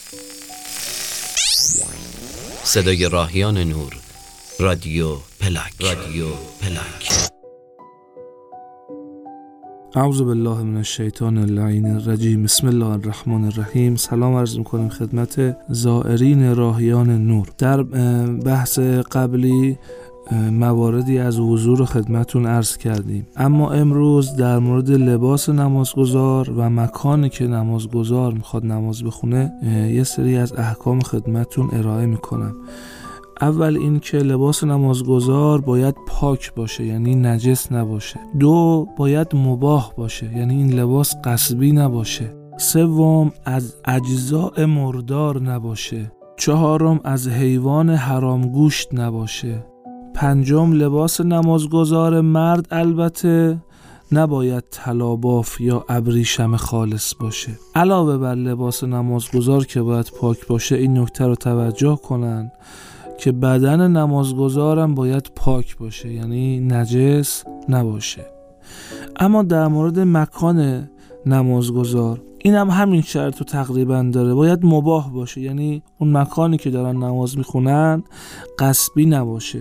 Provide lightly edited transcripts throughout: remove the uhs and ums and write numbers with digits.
صدای راهیان نور، رادیو پلاک. اعوذ بالله من الشیطان اللعین الرجیم. بسم الله الرحمن الرحیم. سلام عرض می‌کنیم خدمت زائرین راهیان نور. در بحث قبلی مواردی از وضو رو خدمتون عرض کردیم، اما امروز در مورد لباس نمازگزار و مکانی که نمازگزار میخواد نماز بخونه یه سری از احکام خدمتون ارائه میکنم. اول این که لباس نمازگزار باید پاک باشه، یعنی نجس نباشه. 2 باید مباح باشه، یعنی این لباس غصبی نباشه. 3 از اجزاء مردار نباشه. 4 از حیوان حرام گوشت نباشه. 5 لباس نمازگزار مرد البته نباید طلا باف یا ابریشم خالص باشه. علاوه بر لباس نمازگزار که باید پاک باشه، این نکته رو توجه کنن که بدن نمازگزارم باید پاک باشه، یعنی نجس نباشه. اما در مورد مکان نمازگزار این هم همین شرط رو تقریبا داره، باید مباح باشه، یعنی اون مکانی که دارن نماز میخونن غصبی نباشه.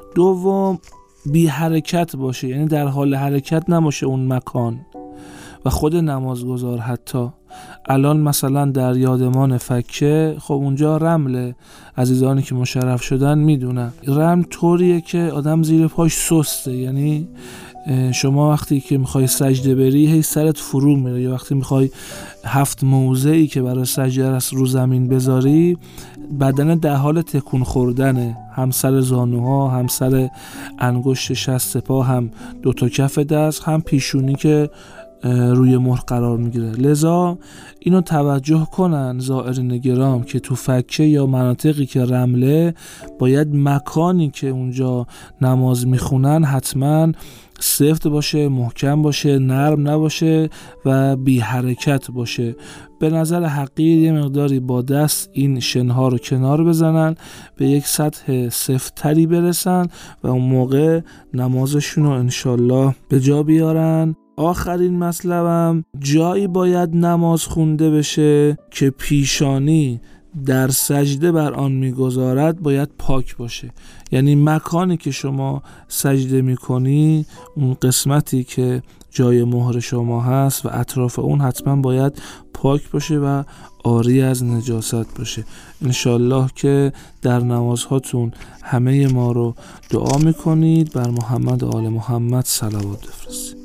2 بی حرکت باشه، یعنی در حال حرکت نباشه اون مکان و خود نمازگزار. حتی الان مثلا در یادمان فکه، خب اونجا رمله، عزیزانی که مشرف شدن میدونن رمل طوریه که آدم زیر پاش سسته، یعنی شما وقتی که میخوای سجده بری هی سرت فرو میره، یا وقتی میخوای 7 موضعی که برای سجده است رو زمین بذاری بدن در حال تکون خوردنه، هم سر زانوها، هم سر انگشت شست پا، هم 2 کف دست، هم پیشونی که روی مهر قرار میگیره. لذا اینو توجه کنن زائرین گرام که تو فکه یا مناطقی که رمله باید مکانی که اونجا نماز میخونن حتما سفت باشه، محکم باشه، نرم نباشه و بی حرکت باشه. به نظر حقیر یه مقداری با دست این شنها رو کنار بزنن، به یک سطح سفتری برسن و اون موقع نمازشون رو انشالله به جا بیارن. آخرین مطلبم، جایی باید نماز خونده بشه که پیشانی در سجده بر آن میگذارد باید پاک باشه، یعنی مکانی که شما سجده میکنی اون قسمتی که جای مهر شما هست و اطراف اون حتما باید پاک باشه و عاری از نجاست باشه. انشالله که در نمازهاتون همه ما رو دعا میکنید، بر محمد و آل محمد صلوات بفرستید.